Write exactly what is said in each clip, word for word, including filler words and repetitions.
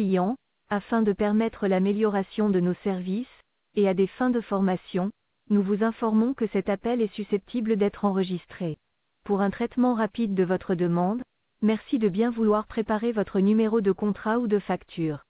clients, afin de permettre l'amélioration de nos services, et à des fins de formation, nous vous informons que cet appel est susceptible d'être enregistré. Pour un traitement rapide de votre demande, merci de bien vouloir préparer votre numéro de contrat ou de facture.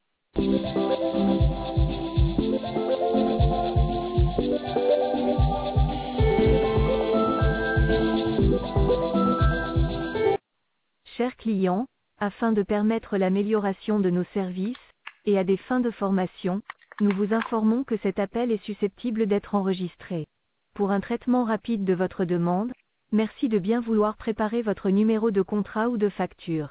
Chers clients, afin de permettre l'amélioration de nos services, et à des fins de formation, nous vous informons que cet appel est susceptible d'être enregistré. Pour un traitement rapide de votre demande, merci de bien vouloir préparer votre numéro de contrat ou de facture.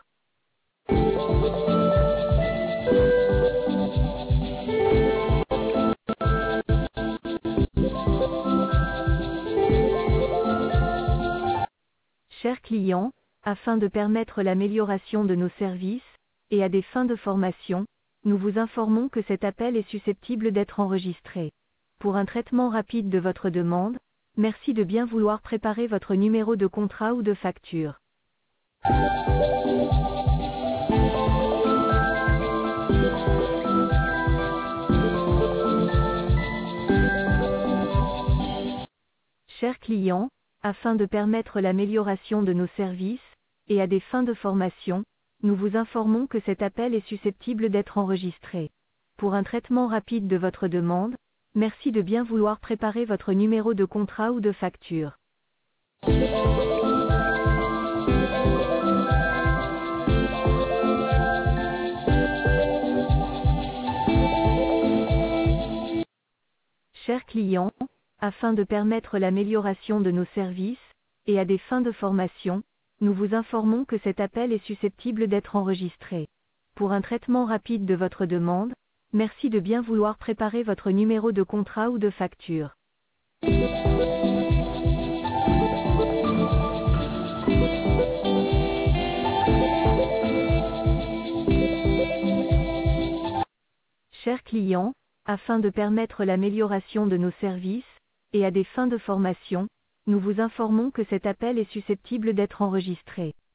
Chers clients, afin de permettre l'amélioration de nos services, et à des fins de formation, nous vous informons que cet appel est susceptible d'être enregistré. Pour un traitement rapide de votre demande, merci de bien vouloir préparer votre numéro de contrat ou de facture. Chers clients, afin de permettre l'amélioration de nos services, et à des fins de formation, nous vous informons que cet appel est susceptible d'être enregistré. Pour un traitement rapide de votre demande, merci de bien vouloir préparer votre numéro de contrat ou de facture. Chers clients, afin de permettre l'amélioration de nos services, et à des fins de formation, nous vous informons que cet appel est susceptible d'être enregistré. Pour un traitement rapide de votre demande, merci de bien vouloir préparer votre numéro de contrat ou de facture. Chers clients, afin de permettre l'amélioration de nos services, et à des fins de formation, nous vous informons que cet appel est susceptible d'être enregistré.